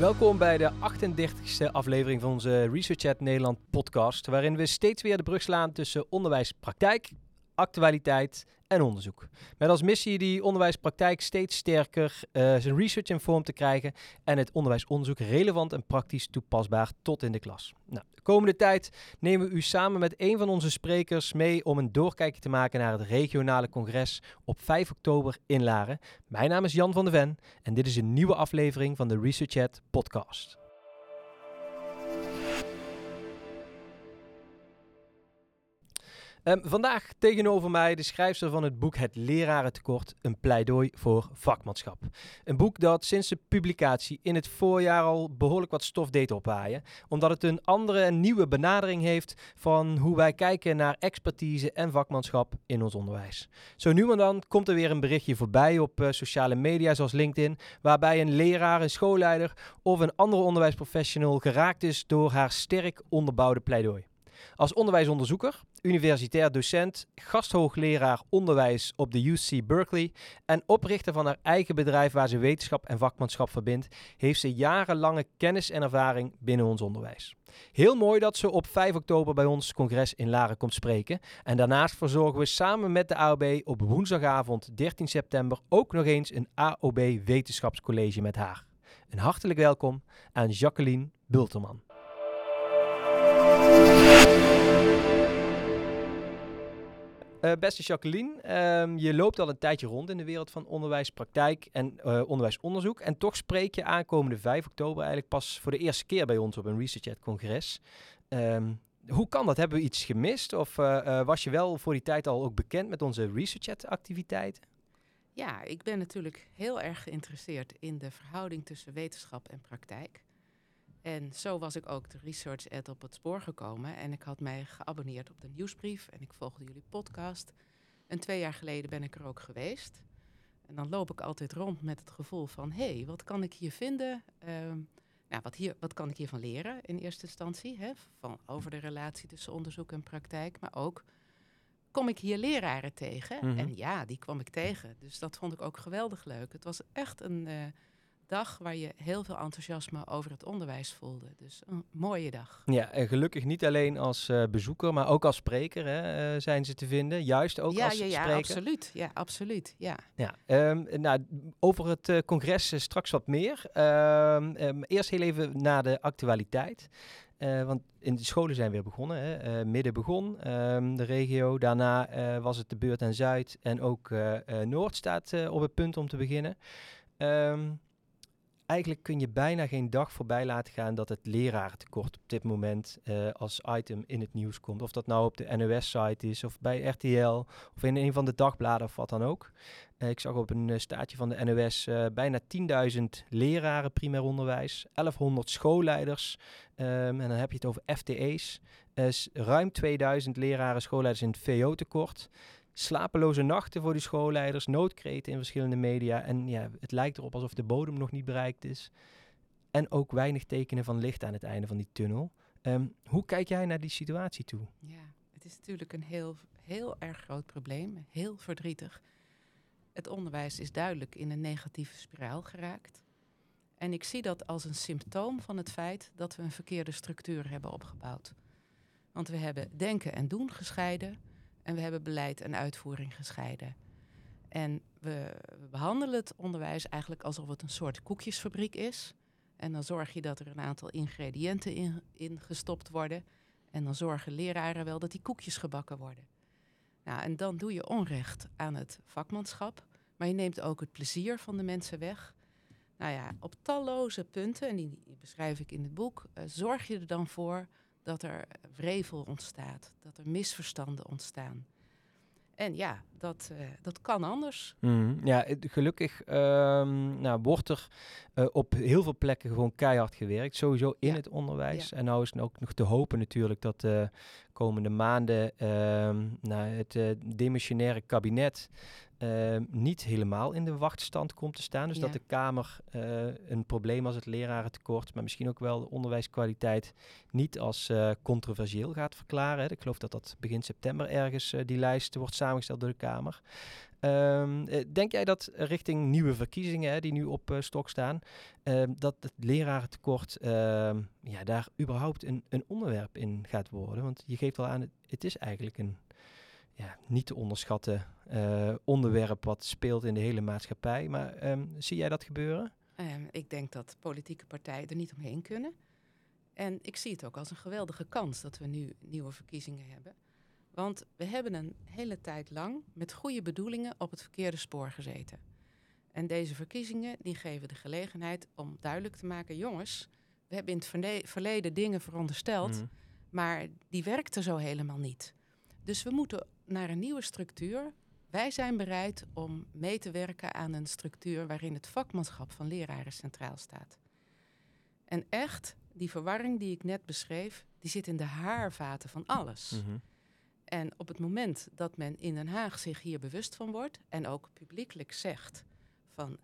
Welkom bij de 38e aflevering van onze Research at Nederland podcast, waarin we steeds weer de brug slaan tussen onderwijspraktijk, actualiteit en onderzoek. Met als missie die onderwijspraktijk steeds sterker zijn research in vorm te krijgen en het onderwijsonderzoek relevant en praktisch toepasbaar tot in de klas. Nou, de komende tijd nemen we u samen met een van onze sprekers mee om een doorkijkje te maken naar het regionale congres op 5 oktober in Laren. Mijn naam is Jan van de Ven en dit is een nieuwe aflevering van de Research at podcast. Vandaag tegenover mij de schrijfster van het boek Het Lerarentekort, een pleidooi voor vakmanschap. Een boek dat sinds de publicatie in het voorjaar al behoorlijk wat stof deed opwaaien, omdat het een andere en nieuwe benadering heeft van hoe wij kijken naar expertise en vakmanschap in ons onderwijs. Zo nu en dan komt er weer een berichtje voorbij op sociale media zoals LinkedIn, waarbij een leraar, een schoolleider of een andere onderwijsprofessional geraakt is door haar sterk onderbouwde pleidooi. Als onderwijsonderzoeker, universitair docent, gasthoogleraar onderwijs op de UC Berkeley en oprichter van haar eigen bedrijf waar ze wetenschap en vakmanschap verbindt, heeft ze jarenlange kennis en ervaring binnen ons onderwijs. Heel mooi dat ze op 5 oktober bij ons congres in Laren komt spreken. En daarnaast verzorgen we samen met de AOB op woensdagavond 13 september ook nog eens een AOB wetenschapscollege met haar. Een hartelijk welkom aan Jacqueline Bulterman. Beste Jacqueline, je loopt al een tijdje rond in de wereld van onderwijspraktijk en onderwijsonderzoek. En toch spreek je aankomende 5 oktober eigenlijk pas voor de eerste keer bij ons op een Research at congres. Hoe kan dat? Hebben we iets gemist? Of was je wel voor die tijd al ook bekend met onze Research at activiteiten? Ja, ik ben natuurlijk heel erg geïnteresseerd in de verhouding tussen wetenschap en praktijk. En zo was ik ook de Research at op het spoor gekomen. En ik had mij geabonneerd op de nieuwsbrief en ik volgde jullie podcast. En 2 jaar geleden ben ik er ook geweest. En dan loop ik altijd rond met het gevoel van, hé, wat kan ik hier vinden? Wat kan ik hiervan leren in eerste instantie? Over de relatie tussen onderzoek en praktijk. Maar ook, kom ik hier leraren tegen? Mm-hmm. En ja, die kwam ik tegen. Dus dat vond ik ook geweldig leuk. Het was echt een dag waar je heel veel enthousiasme over het onderwijs voelde. Dus een mooie dag. Ja, en gelukkig niet alleen als bezoeker, maar ook als spreker zijn ze te vinden. Juist ook als spreker. Ja, absoluut. Ja, absoluut. Ja. Ja, over het congres straks wat meer. Eerst heel even naar de actualiteit. Want in de scholen zijn weer begonnen. Midden begon de regio. Daarna was het de beurt aan Zuid. En ook Noord staat op het punt om te beginnen. Eigenlijk kun je bijna geen dag voorbij laten gaan dat het lerarentekort op dit moment als item in het nieuws komt. Of dat nou op de NOS-site is, of bij RTL, of in een van de dagbladen, of wat dan ook. Ik zag op een staartje van de NOS bijna 10.000 leraren primair onderwijs, 1100 schoolleiders. En dan heb je het over FTE's. Ruim 2000 leraren schoolleiders in het VO-tekort. Slapeloze nachten voor de schoolleiders, noodkreten in verschillende media. En ja, het lijkt erop alsof de bodem nog niet bereikt is. En ook weinig tekenen van licht aan het einde van die tunnel. Hoe kijk jij naar die situatie toe? Ja, het is natuurlijk een heel erg groot probleem. Heel verdrietig. Het onderwijs is duidelijk in een negatieve spiraal geraakt. En ik zie dat als een symptoom van het feit dat we een verkeerde structuur hebben opgebouwd. Want we hebben denken en doen gescheiden. En we hebben beleid en uitvoering gescheiden. En we behandelen het onderwijs eigenlijk alsof het een soort koekjesfabriek is. En dan zorg je dat er een aantal ingrediënten in gestopt worden. En dan zorgen leraren wel dat die koekjes gebakken worden. Nou, en dan doe je onrecht aan het vakmanschap. Maar je neemt ook het plezier van de mensen weg. Nou ja, op talloze punten, en die beschrijf ik in het boek, zorg je er dan voor dat er wrevel ontstaat, dat er misverstanden ontstaan. En ja, dat kan anders. Ja, gelukkig wordt er op heel veel plekken gewoon keihard gewerkt. Sowieso in het onderwijs. Ja. En nou is het ook nog te hopen natuurlijk dat de komende maanden het demissionaire kabinet niet helemaal in de wachtstand komt te staan. Dus Ja. dat de Kamer een probleem als het lerarentekort, maar misschien ook wel de onderwijskwaliteit niet als controversieel gaat verklaren. Hè. Ik geloof dat dat begin september ergens die lijst wordt samengesteld door de Kamer. Denk jij dat richting nieuwe verkiezingen, hè, die nu op stok staan, dat het lerarentekort daar überhaupt een onderwerp in gaat worden? Want je geeft al aan, het is eigenlijk een niet te onderschatten onderwerp wat speelt in de hele maatschappij. Maar zie jij dat gebeuren? Ik denk dat politieke partijen er niet omheen kunnen. En ik zie het ook als een geweldige kans dat we nu nieuwe verkiezingen hebben. Want we hebben een hele tijd lang met goede bedoelingen op het verkeerde spoor gezeten. En deze verkiezingen die geven de gelegenheid om duidelijk te maken, jongens, we hebben in het verleden dingen verondersteld, maar die werkten zo helemaal niet. Dus we moeten naar een nieuwe structuur. Wij zijn bereid om mee te werken aan een structuur waarin het vakmanschap van leraren centraal staat. En echt, die verwarring die ik net beschreef, die zit in de haarvaten van alles. Mm-hmm. En op het moment dat men in Den Haag zich hier bewust van wordt en ook publiekelijk zegt van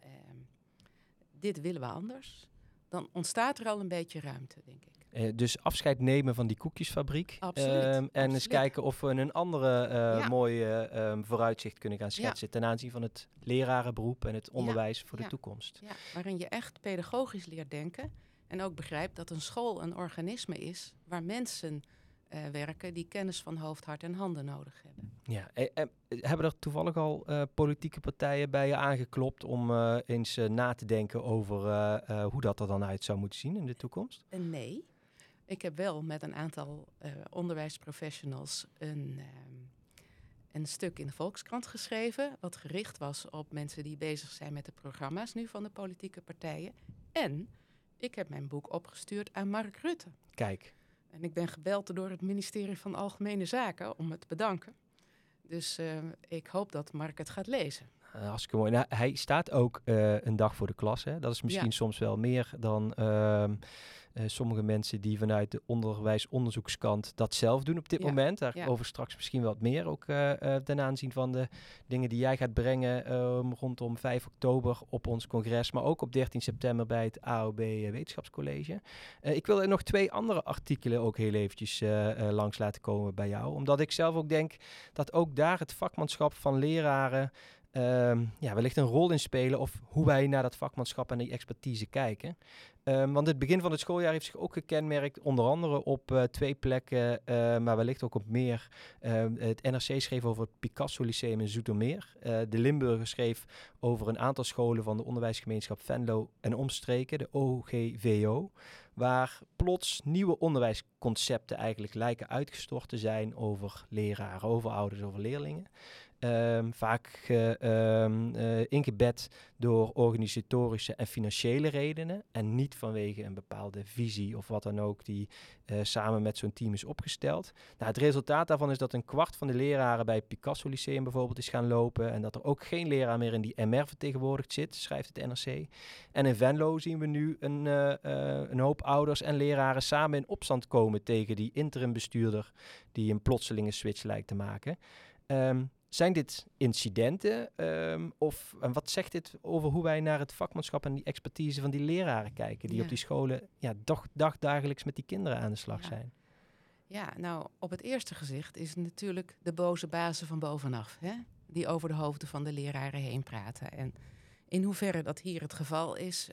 dit willen we anders, dan ontstaat er al een beetje ruimte, denk ik. Dus afscheid nemen van die koekjesfabriek. Absoluut. En eens kijken of we een andere mooie vooruitzicht kunnen gaan schetsen ten aanzien van het lerarenberoep en het onderwijs voor de toekomst. Ja, waarin je echt pedagogisch leert denken en ook begrijpt dat een school een organisme is waar mensen werken die kennis van hoofd, hart en handen nodig hebben. Ja, hebben er toevallig al politieke partijen bij je aangeklopt om eens na te denken over hoe dat er dan uit zou moeten zien in de toekomst? Nee. Ik heb wel met een aantal onderwijsprofessionals een stuk in de Volkskrant geschreven, wat gericht was op mensen die bezig zijn met de programma's nu van de politieke partijen. En ik heb mijn boek opgestuurd aan Mark Rutte. Kijk. En ik ben gebeld door het ministerie van Algemene Zaken om het te bedanken. Dus ik hoop dat Mark het gaat lezen. Hartstikke mooi. Nou, hij staat ook een dag voor de klas. Hè? Dat is misschien soms wel meer dan sommige mensen die vanuit de onderwijsonderzoekskant dat zelf doen op dit moment. Daarover straks misschien wat meer ook ten aanzien van de dingen die jij gaat brengen rondom 5 oktober op ons congres. Maar ook op 13 september bij het AOB Wetenschapscollege. Ik wil er nog 2 andere artikelen ook heel eventjes langs laten komen bij jou. Omdat ik zelf ook denk dat ook daar het vakmanschap van leraren wellicht een rol in spelen of hoe wij naar dat vakmanschap en die expertise kijken. Want het begin van het schooljaar heeft zich ook gekenmerkt, onder andere op 2 plekken, maar wellicht ook op meer. Het NRC schreef over het Picasso Lyceum in Zoetermeer. De Limburger schreef over een aantal scholen van de onderwijsgemeenschap Venlo en omstreken, de OGVO, waar plots nieuwe onderwijsconcepten eigenlijk lijken uitgestort te zijn over leraren, over ouders, over leerlingen. Vaak ingebed door organisatorische en financiële redenen en niet vanwege een bepaalde visie of wat dan ook die samen met zo'n team is opgesteld. Nou, het resultaat daarvan is dat 1/4 van de leraren bij het Picasso Lyceum bijvoorbeeld is gaan lopen en dat er ook geen leraar meer in die MR vertegenwoordigd zit, schrijft het NRC. En in Venlo zien we nu een hoop ouders en leraren samen in opstand komen tegen die interim bestuurder die een plotselinge switch lijkt te maken. Zijn dit incidenten en wat zegt dit over hoe wij naar het vakmanschap en die expertise van die leraren kijken die op die scholen dagdagelijks met die kinderen aan de slag zijn? Ja, nou op het eerste gezicht is het natuurlijk de boze bazen van bovenaf, hè? Die over de hoofden van de leraren heen praten. En in hoeverre dat hier het geval is,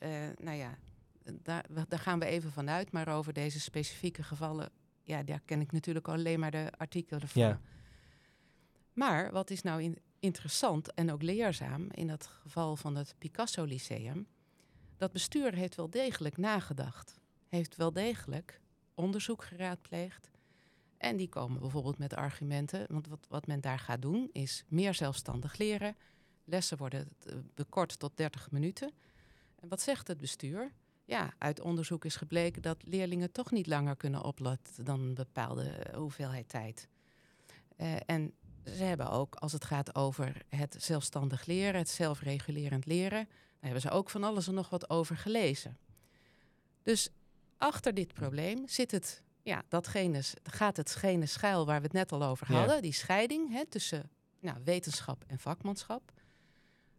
daar gaan we even vanuit. Maar over deze specifieke gevallen, daar ken ik natuurlijk alleen maar de artikelen van. Ja. Maar wat is nou interessant en ook leerzaam in dat geval van het Picasso Lyceum? Dat bestuur heeft wel degelijk nagedacht. Heeft wel degelijk onderzoek geraadpleegd. En die komen bijvoorbeeld met argumenten. Want wat men daar gaat doen is meer zelfstandig leren. Lessen worden bekort tot 30 minuten. En wat zegt het bestuur? Ja, uit onderzoek is gebleken dat leerlingen toch niet langer kunnen opletten dan een bepaalde hoeveelheid tijd. En ze hebben ook, als het gaat over het zelfstandig leren, het zelfregulerend leren, daar hebben ze ook van alles en nog wat over gelezen. Dus achter dit probleem zit gaat hetgene schuil waar we het net al over hadden, die scheiding tussen wetenschap en vakmanschap.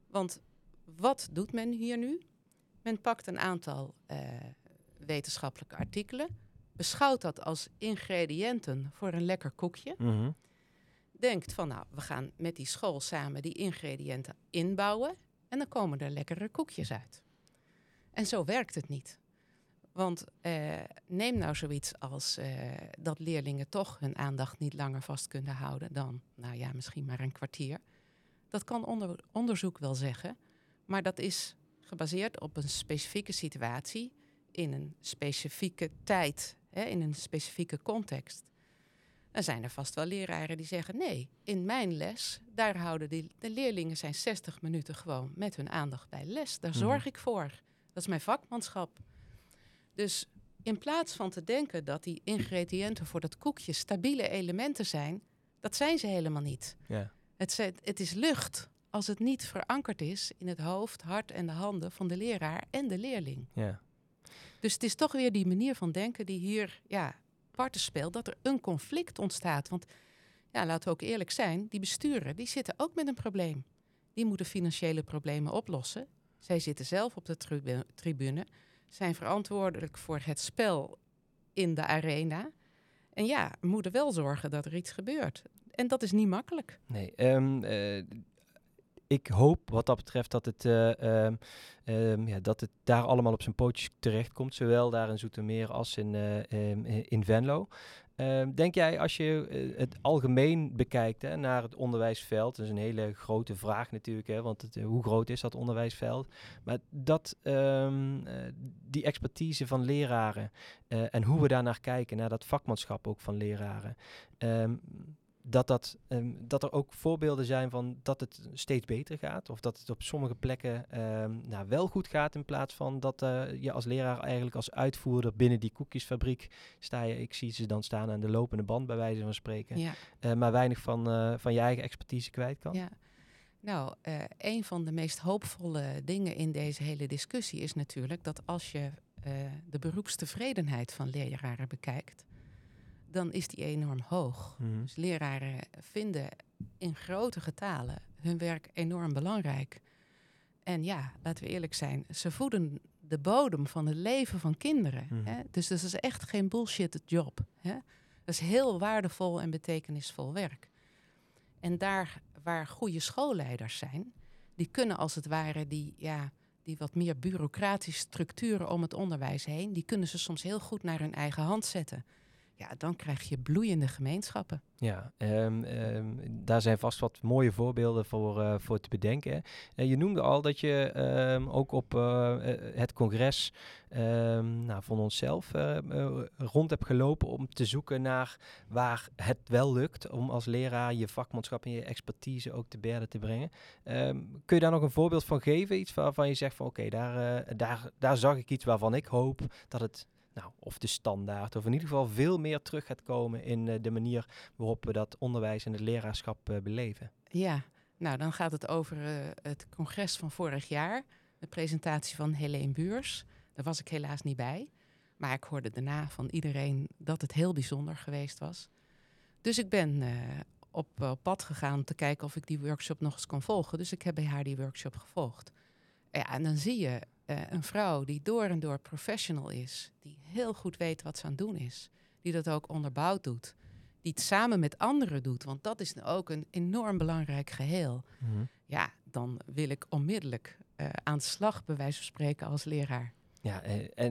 Want wat doet men hier nu? Men pakt een aantal wetenschappelijke artikelen, beschouwt dat als ingrediënten voor een lekker koekje. Mhm. Denkt van, nou, we gaan met die school samen die ingrediënten inbouwen en dan komen er lekkere koekjes uit. En zo werkt het niet. Want neem nou zoiets als dat leerlingen toch hun aandacht niet langer vast kunnen houden dan, nou ja, misschien maar een kwartier. Dat kan onderzoek wel zeggen, maar dat is gebaseerd op een specifieke situatie in een specifieke tijd, in een specifieke context. Dan zijn er vast wel leraren die zeggen, nee, in mijn les, daar houden de leerlingen zijn 60 minuten gewoon met hun aandacht bij de les. Daar zorg ik voor. Dat is mijn vakmanschap. Dus in plaats van te denken dat die ingrediënten voor dat koekje stabiele elementen zijn, dat zijn ze helemaal niet. Ja. Het is lucht als het niet verankerd is in het hoofd, hart en de handen van de leraar en de leerling. Ja. Dus het is toch weer die manier van denken die hier parten speelt, dat er een conflict ontstaat. Want ja, laten we ook eerlijk zijn, die besturen die zitten ook met een probleem. Die moeten financiële problemen oplossen. Zij zitten zelf op de tribune, zijn verantwoordelijk voor het spel in de arena. En ja, moeten wel zorgen dat er iets gebeurt. En dat is niet makkelijk. Nee, ik hoop wat dat betreft dat het daar allemaal op zijn pootjes terechtkomt. Zowel daar in Zoetermeer als in Venlo. Denk jij, als je het algemeen bekijkt naar het onderwijsveld, dat is een hele grote vraag natuurlijk, want hoe groot is dat onderwijsveld? Maar dat die expertise van leraren en hoe we daarnaar kijken, naar dat vakmanschap ook van leraren, dat er ook voorbeelden zijn van dat het steeds beter gaat. Of dat het op sommige plekken wel goed gaat, in plaats van dat je als leraar eigenlijk als uitvoerder binnen die koekjesfabriek sta je. Ik zie ze dan staan aan de lopende band, bij wijze van spreken. Ja. Maar weinig van je eigen expertise kwijt kan. Ja. Nou, een van de meest hoopvolle dingen in deze hele discussie is natuurlijk dat als je de beroepstevredenheid van leraren bekijkt, dan is die enorm hoog. Mm-hmm. Dus leraren vinden in grote getalen hun werk enorm belangrijk. En ja, laten we eerlijk zijn, ze voeden de bodem van het leven van kinderen. Mm-hmm. Hè? Dus dat is echt geen bullshit job. Hè? Dat is heel waardevol en betekenisvol werk. En daar waar goede schoolleiders zijn, die kunnen als het ware die wat meer bureaucratische structuren om het onderwijs heen, die kunnen ze soms heel goed naar hun eigen hand zetten. Ja, dan krijg je bloeiende gemeenschappen. Ja, daar zijn vast wat mooie voorbeelden voor te bedenken. Je noemde al dat je ook op het congres van onszelf rond hebt gelopen om te zoeken naar waar het wel lukt om als leraar je vakmanschap en je expertise ook te berde te brengen. Kun je daar nog een voorbeeld van geven? Iets waarvan je zegt van oké, daar zag ik iets waarvan ik hoop dat het of de standaard, of in ieder geval veel meer terug gaat komen in de manier waarop we dat onderwijs en het leraarschap beleven. Ja, nou dan gaat het over het congres van vorig jaar. De presentatie van Helene Buurs. Daar was ik helaas niet bij. Maar ik hoorde daarna van iedereen dat het heel bijzonder geweest was. Dus ik ben op pad gegaan om te kijken of ik die workshop nog eens kon volgen. Dus ik heb bij haar die workshop gevolgd. Ja, en dan zie je een vrouw die door en door professional is. Die heel goed weet wat ze aan het doen is. Die dat ook onderbouwd doet. Die het samen met anderen doet. Want dat is ook een enorm belangrijk geheel. Mm-hmm. Ja, dan wil ik onmiddellijk aan de slag, bij wijze van spreken, als leraar. Ja,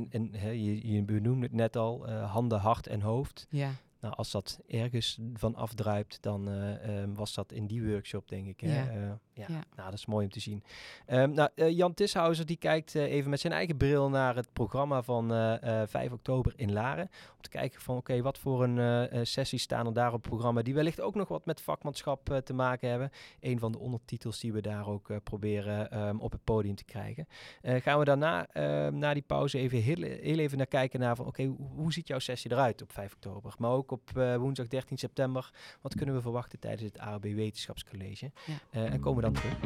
je benoemde het net al, handen, hart en hoofd. Ja. Nou, als dat ergens van afdruipt, dan was dat in die workshop, denk ik. Ja. Nou, dat is mooi om te zien. Jan Tishauser, die kijkt even met zijn eigen bril naar het programma van 5 oktober in Laren. Om te kijken van, oké, wat voor een sessies staan er daar op het programma, die wellicht ook nog wat met vakmanschap te maken hebben. Een van de ondertitels die we daar ook proberen op het podium te krijgen. Gaan we daarna, na die pauze, even heel even naar kijken naar van, oké, hoe ziet jouw sessie eruit op 5 oktober? Maar ook op woensdag 13 september. Wat kunnen we verwachten tijdens het ARB Wetenschapscollege? Ja. En komen we dan terug.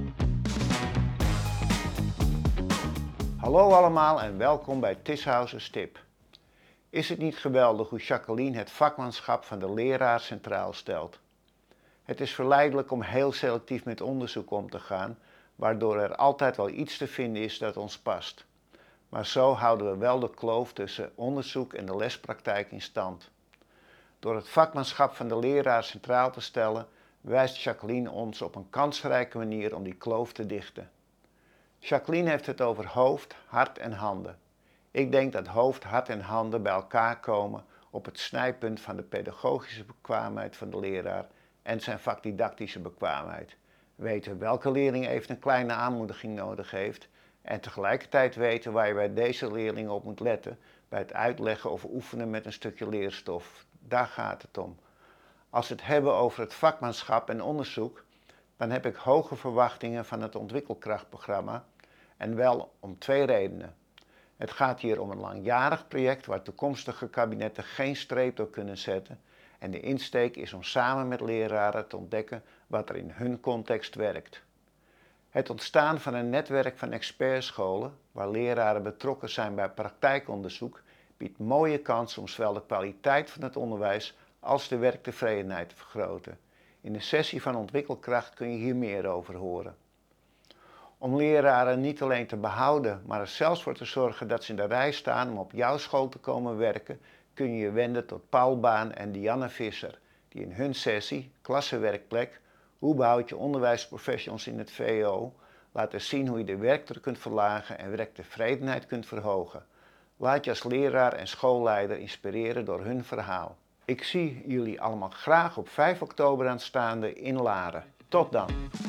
Hallo allemaal en welkom bij Tishausers Tip. Is het niet geweldig hoe Jacqueline het vakmanschap van de leraar centraal stelt? Het is verleidelijk om heel selectief met onderzoek om te gaan, waardoor er altijd wel iets te vinden is dat ons past. Maar zo houden we wel de kloof tussen onderzoek en de lespraktijk in stand. Door het vakmanschap van de leraar centraal te stellen, wijst Jacqueline ons op een kansrijke manier om die kloof te dichten. Jacqueline heeft het over hoofd, hart en handen. Ik denk dat hoofd, hart en handen bij elkaar komen op het snijpunt van de pedagogische bekwaamheid van de leraar en zijn vakdidactische bekwaamheid. Weten welke leerling even een kleine aanmoediging nodig heeft en tegelijkertijd weten waar je bij deze leerling op moet letten bij het uitleggen of oefenen met een stukje leerstof. Daar gaat het om. Als we het hebben over het vakmanschap en onderzoek, dan heb ik hoge verwachtingen van het ontwikkelkrachtprogramma en wel om 2 redenen. Het gaat hier om een langjarig project waar toekomstige kabinetten geen streep door kunnen zetten en de insteek is om samen met leraren te ontdekken wat er in hun context werkt. Het ontstaan van een netwerk van expertscholen waar leraren betrokken zijn bij praktijkonderzoek biedt mooie kansen om zowel de kwaliteit van het onderwijs als de werktevredenheid te vergroten. In de sessie van Ontwikkelkracht kun je hier meer over horen. Om leraren niet alleen te behouden, maar er zelfs voor te zorgen dat ze in de rij staan om op jouw school te komen werken, kun je je wenden tot Paul Baan en Dianne Visser, die in hun sessie, klassenwerkplek, hoe behoud je onderwijsprofessionals in het VO, laten zien hoe je de werkdruk kunt verlagen en werktevredenheid kunt verhogen. Laat je als leraar en schoolleider inspireren door hun verhaal. Ik zie jullie allemaal graag op 5 oktober aanstaande in Laren. Tot dan!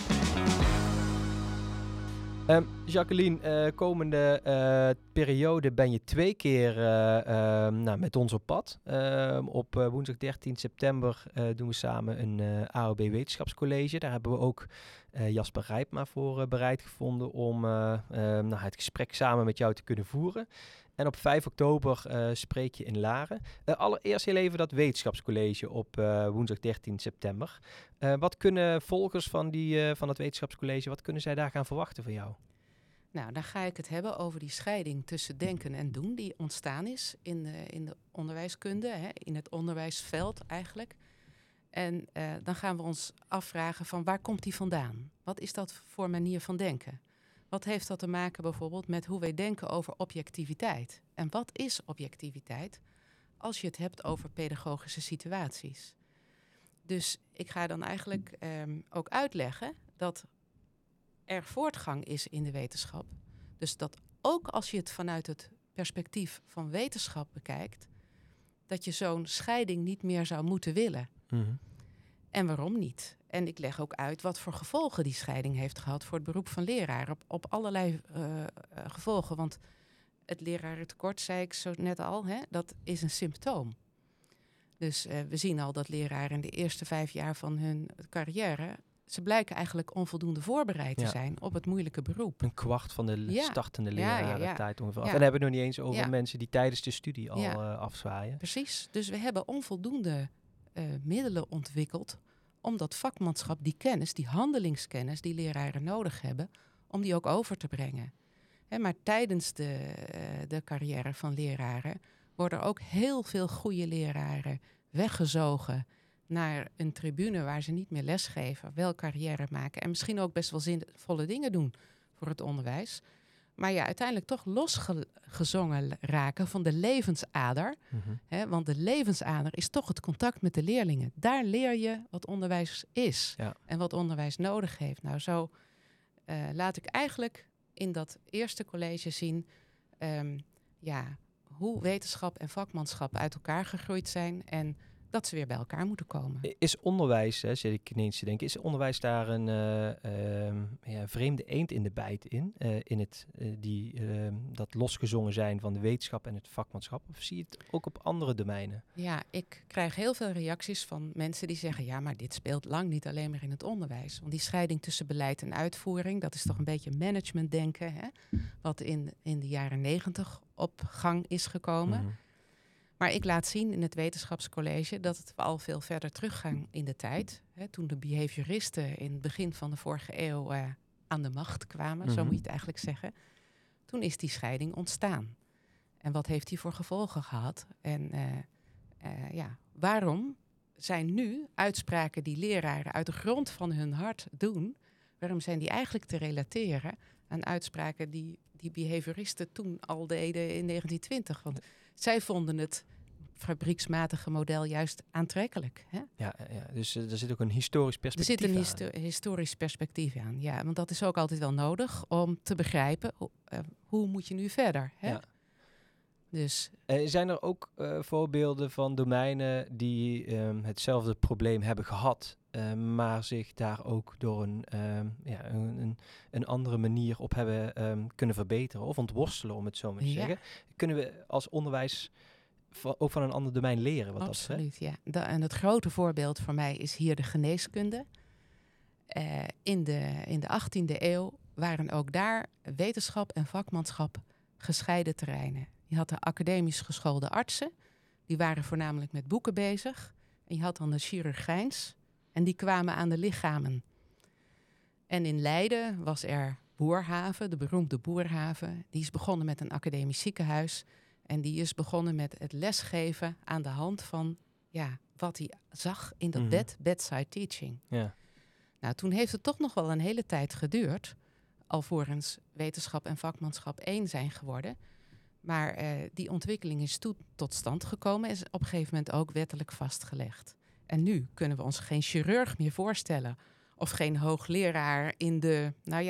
Jacqueline, komende periode ben je 2 keer met ons op pad. Op woensdag 13 september doen we samen een AOB Wetenschapscollege. Daar hebben we ook Jasper Rijpma voor bereid gevonden om het gesprek samen met jou te kunnen voeren. En op 5 oktober spreek je in Laren. Allereerst heel even dat wetenschapscollege op woensdag 13 september. Wat kunnen volgers van het wetenschapscollege, wat kunnen zij daar gaan verwachten van jou? Nou, dan ga ik het hebben over die scheiding tussen denken en doen die ontstaan is in de onderwijskunde, in het onderwijsveld eigenlijk. En dan gaan we ons afvragen van waar komt die vandaan? Wat is dat voor manier van denken? Wat heeft dat te maken bijvoorbeeld met hoe wij denken over objectiviteit? En wat is objectiviteit als je het hebt over pedagogische situaties? Dus ik ga dan eigenlijk ook uitleggen dat er voortgang is in de wetenschap. Dus dat ook als je het vanuit het perspectief van wetenschap bekijkt, dat je zo'n scheiding niet meer zou moeten willen. Mm-hmm. En waarom niet? En ik leg ook uit wat voor gevolgen die scheiding heeft gehad voor het beroep van leraar. Op allerlei gevolgen. Want het lerarentekort, zei ik zo net al, dat is een symptoom. Dus we zien al dat leraren in de eerste 5 jaar van hun carrière, ze blijken eigenlijk onvoldoende voorbereid te zijn op het moeilijke beroep. Een kwart van de startende lerarentijd ongeveer af. Ja. En dan hebben we het nog niet eens over mensen die tijdens de studie al afzwaaien. Precies, dus we hebben onvoldoende middelen ontwikkeld om dat vakmanschap, die kennis, die handelingskennis die leraren nodig hebben, om die ook over te brengen. Maar tijdens de carrière van leraren worden ook heel veel goede leraren weggezogen naar een tribune waar ze niet meer lesgeven, wel carrière maken en misschien ook best wel zinvolle dingen doen voor het onderwijs. Maar ja, uiteindelijk toch losgezongen raken van de levensader. Mm-hmm. Want de levensader is toch het contact met de leerlingen. Daar leer je wat onderwijs is en wat onderwijs nodig heeft. Nou, zo laat ik eigenlijk in dat eerste college zien hoe wetenschap en vakmanschap uit elkaar gegroeid zijn en dat ze weer bij elkaar moeten komen. Is onderwijs, zit ik ineens te denken, is onderwijs daar een vreemde eend in de bijt in dat losgezongen zijn van de wetenschap en het vakmanschap? Of zie je het ook op andere domeinen? Ja, ik krijg heel veel reacties van mensen die zeggen, ja, maar dit speelt lang niet alleen maar in het onderwijs. Want die scheiding tussen beleid en uitvoering, dat is toch een beetje managementdenken, wat in de jaren 90 op gang is gekomen. Mm-hmm. Maar ik laat zien in het wetenschapscollege dat we al veel verder teruggaan in de tijd. Toen de behavioristen in het begin van de vorige eeuw aan de macht kwamen, zo moet je het eigenlijk zeggen. Toen is die scheiding ontstaan. En wat heeft die voor gevolgen gehad? En waarom zijn nu uitspraken die leraren uit de grond van hun hart doen, Waarom zijn die eigenlijk te relateren aan uitspraken die behavioristen toen al deden in 1920? Want zij vonden het fabrieksmatige model juist aantrekkelijk. Hè? Ja, dus er zit ook een historisch perspectief aan. Er zit een historisch perspectief aan, ja. Want dat is ook altijd wel nodig om te begrijpen hoe moet je nu verder. Hè? Ja. Dus, zijn er ook voorbeelden van domeinen die hetzelfde probleem hebben gehad, maar zich daar ook door een andere manier op hebben kunnen verbeteren of ontworstelen, om het zo maar te zeggen? Kunnen we als onderwijs ook van een ander domein leren? Wat absoluut, ja. En het grote voorbeeld voor mij is hier de geneeskunde. In de 18e eeuw waren ook daar wetenschap en vakmanschap gescheiden terreinen. Je had de academisch geschoolde artsen, die waren voornamelijk met boeken bezig. En je had dan de chirurgijns, en die kwamen aan de lichamen. En in Leiden was er Boerhaave, de beroemde Boerhaave. Die is begonnen met een academisch ziekenhuis. En die is begonnen met het lesgeven aan de hand van wat hij zag in dat bedside teaching. Ja. Nou, toen heeft het toch nog wel een hele tijd geduurd, alvorens wetenschap en vakmanschap één zijn geworden. Maar die ontwikkeling is tot stand gekomen en is op een gegeven moment ook wettelijk vastgelegd. En nu kunnen we ons geen chirurg meer voorstellen of geen hoogleraar in de,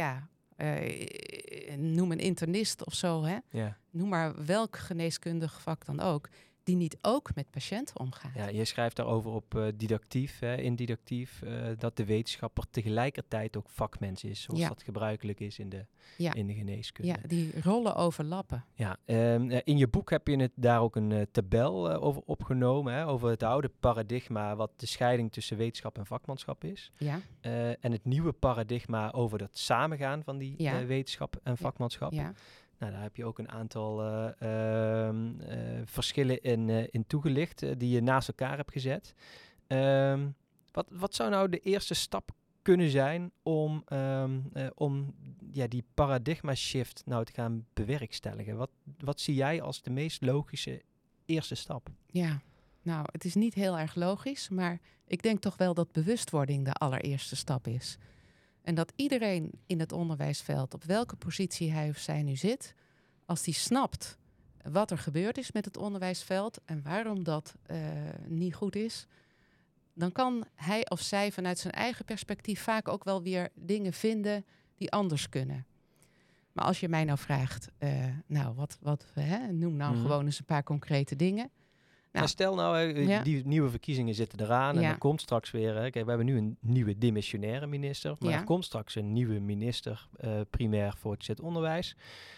noem een internist of zo, hè? Ja. Noem maar welk geneeskundig vak dan ook, die niet ook met patiënten omgaat. Ja, je schrijft daarover op didactief, in didactief, dat de wetenschapper tegelijkertijd ook vakmens is, zoals dat gebruikelijk is in de geneeskunde. Ja, die rollen overlappen. Ja, in je boek heb je daar ook een tabel over opgenomen, hè, over het oude paradigma wat de scheiding tussen wetenschap en vakmanschap is. Ja. En het nieuwe paradigma over het samengaan van die wetenschap en vakmanschap. Ja. Nou, daar heb je ook een aantal verschillen in toegelicht die je naast elkaar hebt gezet. Wat zou nou de eerste stap kunnen zijn om die paradigma shift nou te gaan bewerkstelligen? Wat zie jij als de meest logische eerste stap? Ja, nou, het is niet heel erg logisch, maar ik denk toch wel dat bewustwording de allereerste stap is. En dat iedereen in het onderwijsveld, op welke positie hij of zij nu zit, als die snapt wat er gebeurd is met het onderwijsveld en waarom dat niet goed is, dan kan hij of zij vanuit zijn eigen perspectief vaak ook wel weer dingen vinden die anders kunnen. Maar als je mij nou vraagt, noem nou gewoon eens een paar concrete dingen. Nou, stel nou, die nieuwe verkiezingen zitten eraan en er komt straks weer... Kijk, we hebben nu een nieuwe dimissionaire minister, maar er komt straks een nieuwe minister primair voortgezet onderwijs.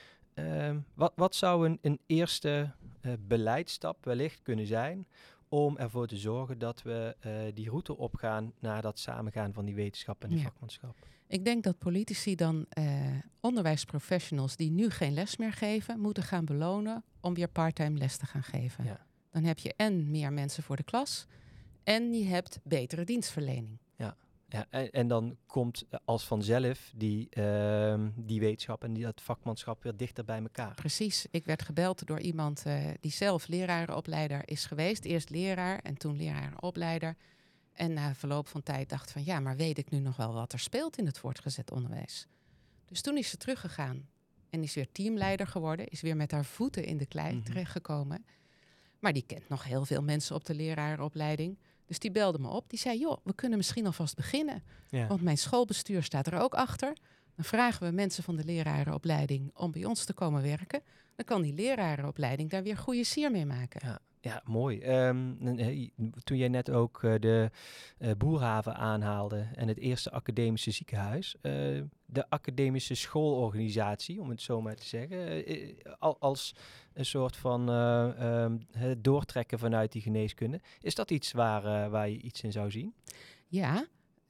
Wat zou een eerste beleidsstap wellicht kunnen zijn om ervoor te zorgen dat we die route opgaan naar dat samengaan van die wetenschap en die vakmanschap? Ik denk dat politici dan onderwijsprofessionals die nu geen les meer geven, moeten gaan belonen om weer parttime les te gaan geven. Ja. Dan heb je en meer mensen voor de klas en je hebt betere dienstverlening. Ja, en dan komt als vanzelf die wetenschap en dat vakmanschap weer dichter bij elkaar. Precies. Ik werd gebeld door iemand die zelf lerarenopleider is geweest. Eerst leraar en toen lerarenopleider. En na verloop van tijd dacht van maar weet ik nu nog wel wat er speelt in het voortgezet onderwijs? Dus toen is ze teruggegaan en is weer teamleider geworden. Is weer met haar voeten in de klei terechtgekomen. Maar die kent nog heel veel mensen op de lerarenopleiding. Dus die belde me op. Die zei, we kunnen misschien alvast beginnen. Ja. Want mijn schoolbestuur staat er ook achter. Dan vragen we mensen van de lerarenopleiding om bij ons te komen werken. Dan kan die lerarenopleiding daar weer goede sier mee maken. Ja, mooi. Toen jij net ook de Boerhaave aanhaalde en het eerste academische ziekenhuis. De academische schoolorganisatie, om het zo maar te zeggen. Als een soort van het doortrekken vanuit die geneeskunde. Is dat iets waar je iets in zou zien? Ja,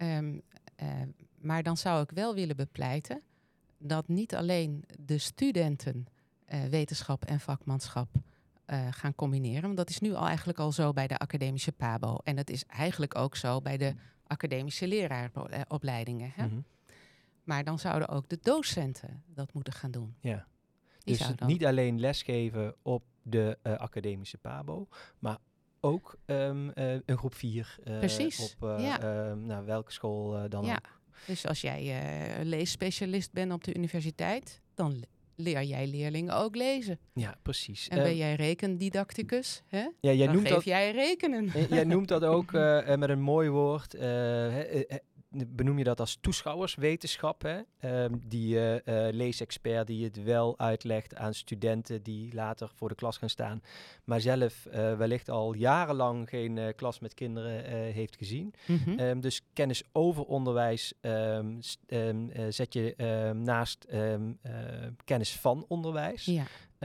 maar dan zou ik wel willen bepleiten dat niet alleen de studenten wetenschap en vakmanschap gaan combineren. Want dat is nu eigenlijk al zo bij de academische PABO. En dat is eigenlijk ook zo bij de academische leraaropleidingen. Hè? Mm-hmm. Maar dan zouden ook de docenten dat moeten gaan doen. Ja. Dus niet alleen lesgeven op de academische PABO, maar ook een groep 4 Precies. op welke school dan ook. Dus als jij leesspecialist bent op de universiteit, dan leer jij leerlingen ook lezen. Ja, precies. En ben jij rekendidacticus, hè? Ja, jij dan noemt geef dat, jij rekenen. jij noemt dat ook met een mooi woord. Benoem je dat als toeschouwerswetenschap, hè? Die leesexpert die het wel uitlegt aan studenten die later voor de klas gaan staan, maar zelf wellicht al jarenlang geen klas met kinderen heeft gezien. Mhm. Dus kennis over onderwijs zet je naast kennis van onderwijs. Ja.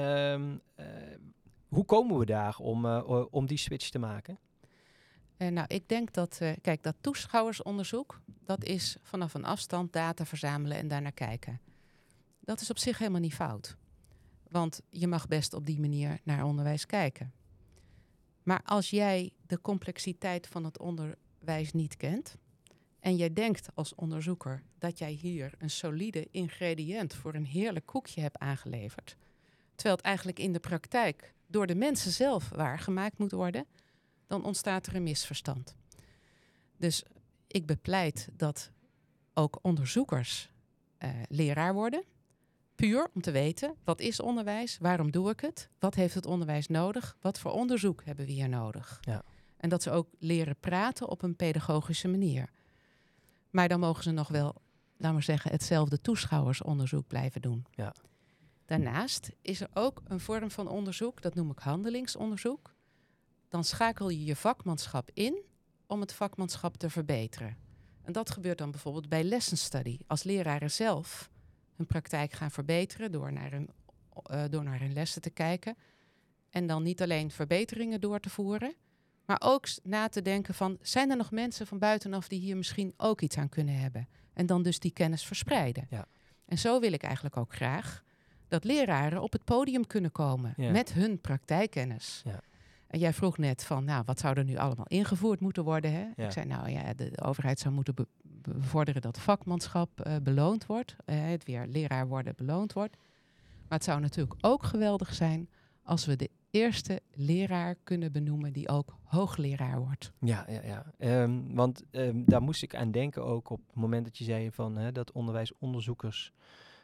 Hoe komen we daar om die switch te maken? Nou, ik denk dat, kijk, dat toeschouwersonderzoek, dat is vanaf een afstand data verzamelen en daarnaar kijken. Dat is op zich helemaal niet fout. Want je mag best op die manier naar onderwijs kijken. Maar als jij de complexiteit van het onderwijs niet kent en jij denkt als onderzoeker dat jij hier een solide ingrediënt voor een heerlijk koekje hebt aangeleverd, terwijl het eigenlijk in de praktijk door de mensen zelf waargemaakt moet worden, dan ontstaat er een misverstand. Dus ik bepleit dat ook onderzoekers leraar worden. Puur om te weten, wat is onderwijs? Waarom doe ik het? Wat heeft het onderwijs nodig? Wat voor onderzoek hebben we hier nodig? Ja. En dat ze ook leren praten op een pedagogische manier. Maar dan mogen ze nog wel, laten we zeggen, hetzelfde toeschouwersonderzoek blijven doen. Ja. Daarnaast is er ook een vorm van onderzoek, dat noem ik handelingsonderzoek. Dan schakel je je vakmanschap in om het vakmanschap te verbeteren. En dat gebeurt dan bijvoorbeeld bij lesson study. Als leraren zelf hun praktijk gaan verbeteren door naar hun lessen te kijken. En dan niet alleen verbeteringen door te voeren, maar ook na te denken van, zijn er nog mensen van buitenaf die hier misschien ook iets aan kunnen hebben? En dan dus die kennis verspreiden. Ja. En zo wil ik eigenlijk ook graag dat leraren op het podium kunnen komen met hun praktijkkennis. Ja. En jij vroeg net van, nou, wat zou er nu allemaal ingevoerd moeten worden? Hè? Ja. Ik zei, nou ja, de overheid zou moeten bevorderen dat vakmanschap beloond wordt. Het weer leraar worden beloond wordt. Maar het zou natuurlijk ook geweldig zijn als we de eerste leraar kunnen benoemen die ook hoogleraar wordt. Ja. Want daar moest ik aan denken ook op het moment dat je zei van dat onderwijsonderzoekers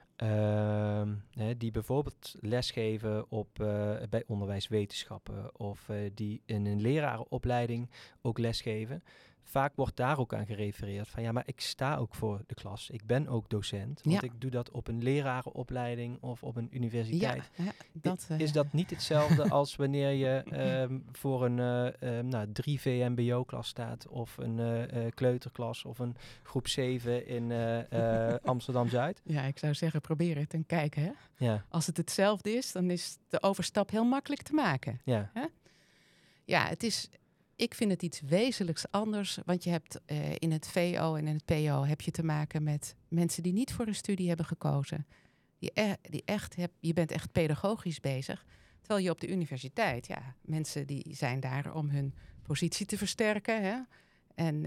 die bijvoorbeeld lesgeven bij onderwijswetenschappen of die in een lerarenopleiding ook lesgeven. Vaak wordt daar ook aan gerefereerd van ja, maar ik sta ook voor de klas. Ik ben ook docent, want ik doe dat op een lerarenopleiding of op een universiteit. Is dat niet hetzelfde als wanneer je voor een 3 VMBO-klas staat of een kleuterklas of een groep 7 in Amsterdam-Zuid? Ja, ik zou zeggen probeer het en kijk. Hè? Ja. Als het hetzelfde is, dan is de overstap heel makkelijk te maken. Ja, hè? Ja, ik vind het iets wezenlijks anders, want je hebt in het VO en in het PO heb je te maken met mensen die niet voor een studie hebben gekozen. Je bent echt pedagogisch bezig. Terwijl je op de universiteit, mensen die zijn daar om hun positie te versterken. Hè? En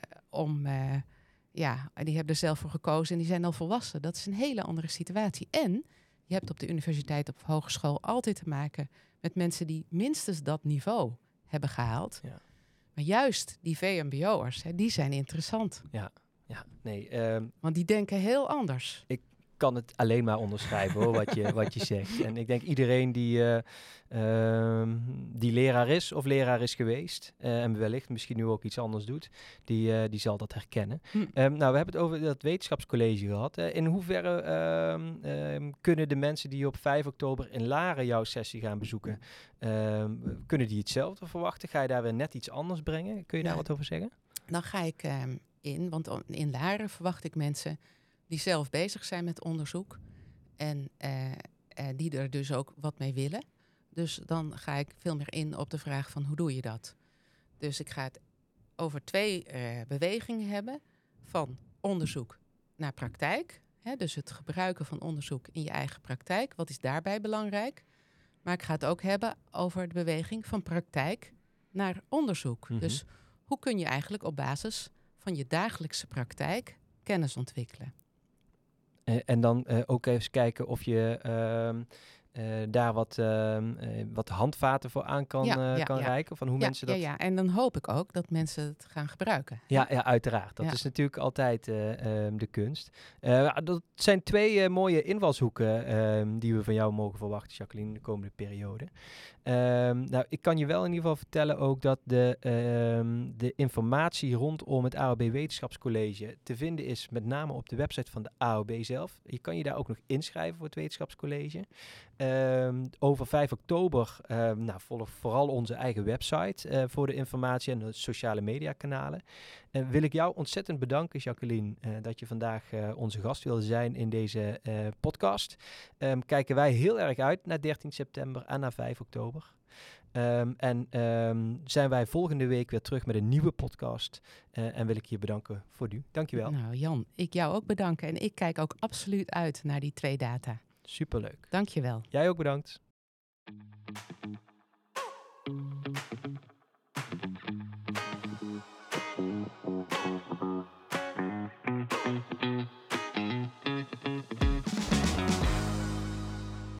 die hebben er zelf voor gekozen en die zijn al volwassen. Dat is een hele andere situatie. En je hebt op de universiteit of hogeschool altijd te maken met mensen die minstens dat niveau hebben gehaald. Ja. Maar juist die VMBO'ers, die zijn interessant. Ja. Want die denken heel anders. Ik kan het alleen maar onderschrijven hoor, wat je zegt. En ik denk iedereen die leraar is of leraar is geweest en wellicht misschien nu ook iets anders doet, die zal dat herkennen. We hebben het over dat wetenschapscollege gehad. In hoeverre kunnen de mensen die op 5 oktober in Laren jouw sessie gaan bezoeken, kunnen die hetzelfde verwachten? Ga je daar weer net iets anders brengen? Kun je daar wat over zeggen? Dan ga ik want in Laren verwacht ik mensen die zelf bezig zijn met onderzoek en die er dus ook wat mee willen. Dus dan ga ik veel meer in op de vraag van hoe doe je dat? Dus ik ga het over 2 bewegingen hebben van onderzoek naar praktijk. Hè, dus het gebruiken van onderzoek in je eigen praktijk. Wat is daarbij belangrijk? Maar ik ga het ook hebben over de beweging van praktijk naar onderzoek. Mm-hmm. Dus hoe kun je eigenlijk op basis van je dagelijkse praktijk kennis ontwikkelen? En dan ook even kijken of je daar wat handvaten voor aan kan reiken. Van hoe mensen dat... Ja, en dan hoop ik ook dat mensen het gaan gebruiken. Ja, uiteraard. Dat is natuurlijk altijd de kunst. Dat zijn 2 mooie invalshoeken die we van jou mogen verwachten, Jacqueline, de komende periode. Nou, ik kan je wel in ieder geval vertellen ook dat de informatie rondom het AOB Wetenschapscollege te vinden is met name op de website van de AOB zelf. Je kan je daar ook nog inschrijven voor het Wetenschapscollege. Over 5 oktober volg vooral onze eigen website voor de informatie en de sociale mediakanalen. Wil ik jou ontzettend bedanken, Jacqueline, dat je vandaag onze gast wilde zijn in deze podcast. Kijken wij heel erg uit naar 13 september en naar 5 oktober. Zijn wij volgende week weer terug met een nieuwe podcast. En wil ik je bedanken voor nu. Dankjewel. Nou Jan, ik jou ook bedanken. En ik kijk ook absoluut uit naar die 2 data. Superleuk. Dankjewel. Jij ook bedankt.